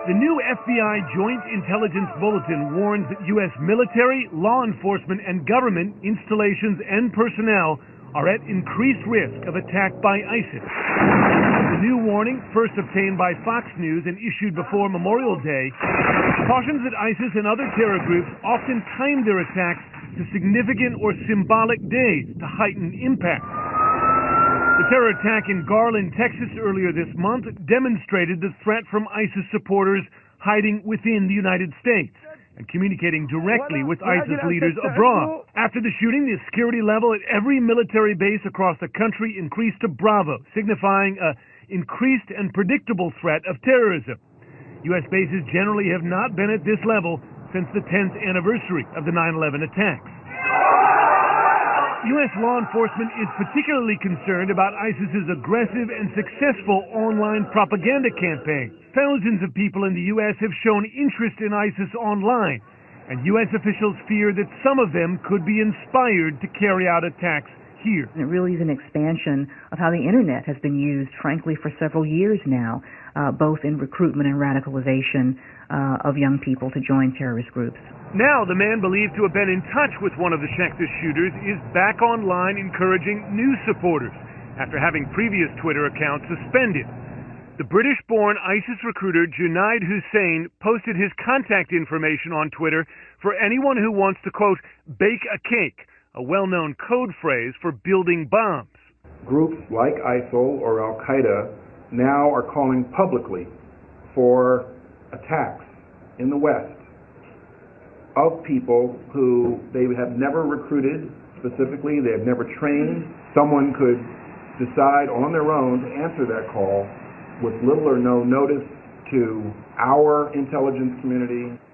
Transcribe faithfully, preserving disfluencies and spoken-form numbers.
The new F B I Joint Intelligence Bulletin warns that U S military, law enforcement, and government installations and personnel are at increased risk of attack by ISIS. The new warning, first obtained by Fox News and issued before Memorial Day, cautions that ISIS and other terror groups often time their attacks to significant or symbolic days to heighten impact. The terror attack in Garland, Texas earlier this month demonstrated the threat from ISIS supporters hiding within the United States and communicating directly with ISIS leaders abroad. After the shooting, the security level at every military base across the country increased to Bravo, signifying an increased and predictable threat of terrorism. U S bases generally have not been at this level since the tenth anniversary of the nine eleven attacks. U S law enforcement is particularly concerned about ISIS's aggressive and successful online propaganda campaign. Thousands of people in the U S have shown interest in ISIS online, and U S officials fear that some of them could be inspired to carry out attacks here. It really is an expansion of how the internet has been used, frankly, for several years now, uh, both in recruitment and radicalization uh, of young people to join terrorist groups. Now, the man believed to have been in touch with one of the Shakhtar shooters is back online encouraging new supporters after having previous Twitter accounts suspended. The British-born ISIS recruiter Junaid Hussain posted his contact information on Twitter for anyone who wants to, quote, bake a cake, a well-known code phrase for building bombs. Groups like ISIL or Al-Qaeda now are calling publicly for attacks in the West of people who they have never recruited specifically, they have never trained. Someone could decide on their own to answer that call with little or no notice to our intelligence community.